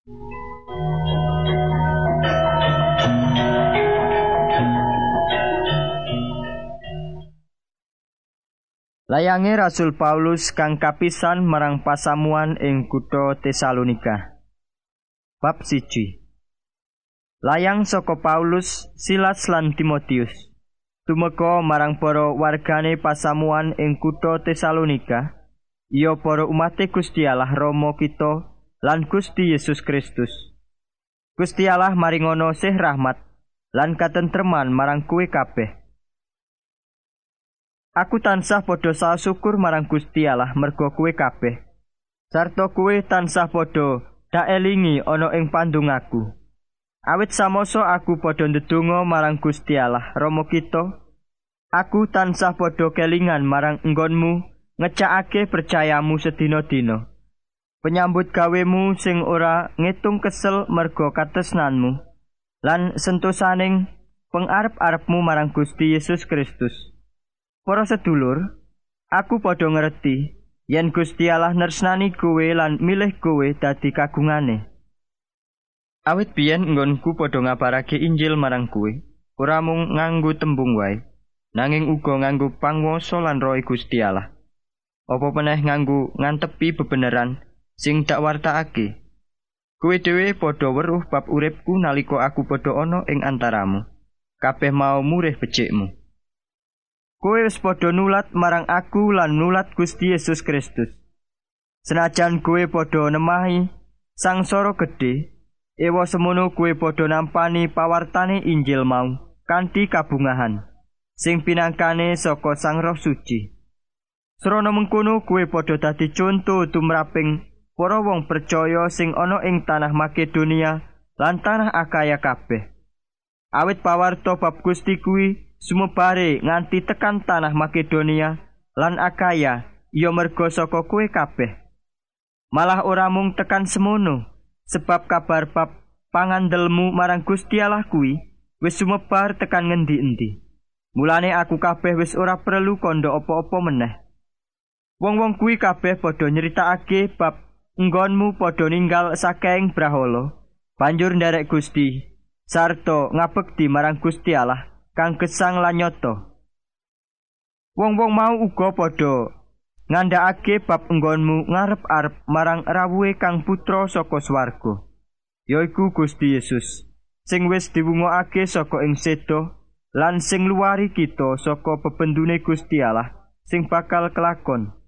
Layange Rasul Paulus kang kapisan marang pasamuan ing kutha Tesalonika. Bab 1. Layang saka Paulus, Silas lan Timotius tumeka marang para wargane pasamuan ing kutha Tesalonika, iya para umate Gusti Allah Rama kita lan Gusti Yesus Kristus. Gusti Allah maringono sih rahmat lan katentreman marang kowe kabeh. Aku tansah padha syukur marang Gusti Allah merga kowe kabeh. Sarta kowe tansah padha dak elingi ana ing pandongaku. Awit samasa aku padha ndedonga marang Gusti Allah Rama kita, aku tansah padha kelingan marang enggonmu ngecakake percayamu sedina-dina. Penyambut gawemu sing ora ngitung kesel merga katresnanmu lan sentosaning pengarep-arepmu marang Gusti Yesus Kristus. Para sedulur, aku padha ngerti yen Gusti Allah nersnani kowe lan milih kowe dadi kagungane. Awit biyen nggonku padha ngabarake Injil marang kowe, ora mung nganggo tembung wae, nanging uga nganggo panguwasa lan Roh Gusti Allah. Apa meneh nganggo ngantepi bebeneran sing dak wartakake. Kowe dhewe padha weruh bab uripku nalika aku padha ana ing antaramu. Kabeh mau murih becikmu. Kowe wis padha nulat marang aku lan nulat Gusti Yesus Kristus. Senajan kowe padha nemahi sangsara gedhe, ewa semono kowe padha nampani pawartane Injil mau kanthi kabungahan sing pinangkane saka Sang Roh Suci. Srana mengkono kowe padha dadi conto tumraping para wong percaya sing ana ing tanah Makedonia lan tanah Akaya kabeh. Awit pawarta bab Gusti kuwi sumebare nganti tekan tanah Makedonia lan Akaya iya merga saka kowe kabeh. Malah ora mung tekan semono, sebab kabar bab pangandelmu marang Gusti Allah kuwi wis sumebar tekan ngendi-endi. Mulane aku kabeh wis ora perlu kandha apa-apa meneh. Wong-wong kuwi kabeh padha nyritakake bab enggonmu padha ninggal saking brahala, banjur nderek Gusti sarta ngabekti marang Gusti Allah kang gesang lan nyata. Wong-wong mau uga padha ngandhakake bab enggonmu ngarep-arep marang rawuhe kang putra saka swarga, yaiku Gusti Yesus, sing wis diwungokake saka ing seda lan sing luwari kita saka bebendune Gusti Allah sing bakal kelakon.